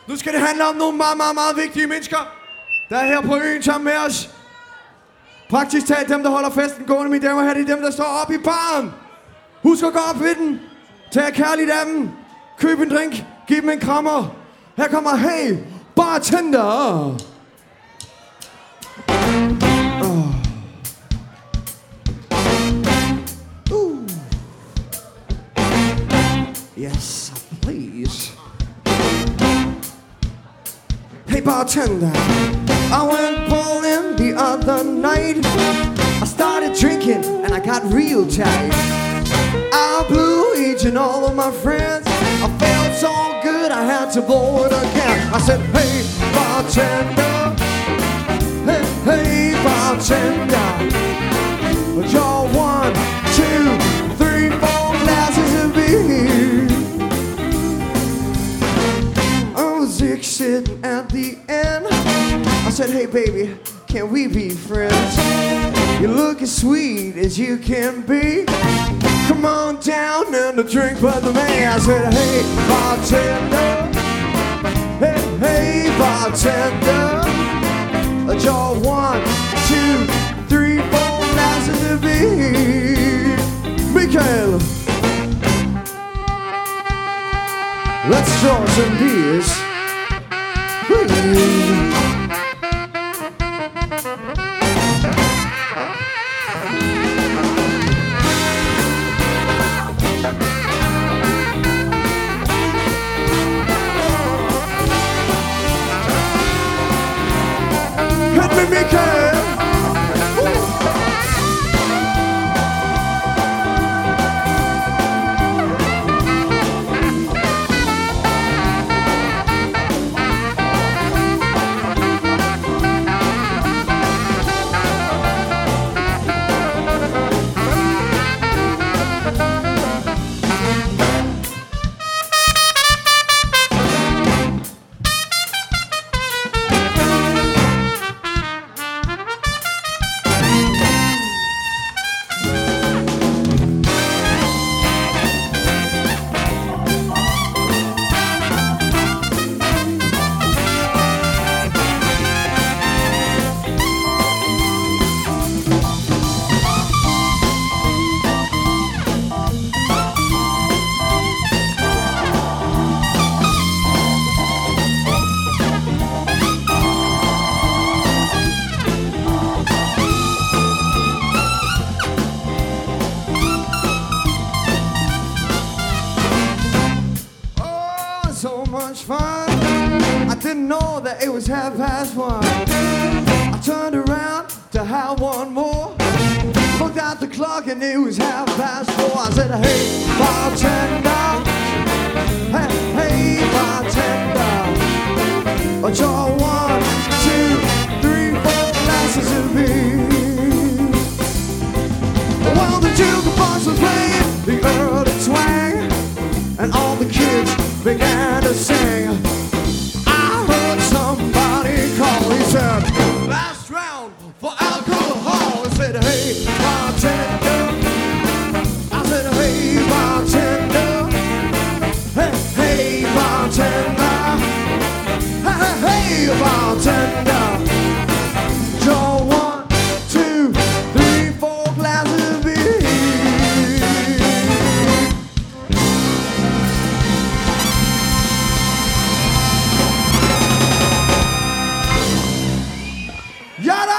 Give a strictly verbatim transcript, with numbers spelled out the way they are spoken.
Nu skal det handle om nogle meget, meget, meget vigtige mennesker, der er her på øen sammen med os. Praktisk talt dem, der holder festen gående, mine damer og herrer, det er dem, der står oppe i baren. Husk at gå op ved den. Tag kærligt af dem. Køb en drink. Giv dem en krammer. Her kommer Hey Bartender. Oh. Uh. Yes, please. Hey bartender, I went bowling the other night. I started drinking and I got real tight. I blew each and all of my friends. I felt so good I had to blow it again. I said, hey bartender, hey, hey bartender, you're one, two, three, four glasses of beer. I was sick sitting at the end. I said, hey baby, can we be friends? You look as sweet as you can be. Come on down and a drink with me. I said, hey bartender, hey, hey bartender, you're one, two, three, four glasses of beer. Michael, let's draw some beers. Woo. Hit me, Michael. Fun. I didn't know that it was half past one. I turned around to have one more. Looked at the clock and it was half past four. I said, hey bartender, hey, hey bartender, but you're one, two, three, four glasses of beer. Well, the jukebox was playing the early twang, and all the kids began to sing. I heard somebody call. He said, last round for alcohol. I said, hey bartender. I said, hey bartender. Hey, hey bartender. Hey, hey bartender. You're one, two, three, four glasses of beer. Yada!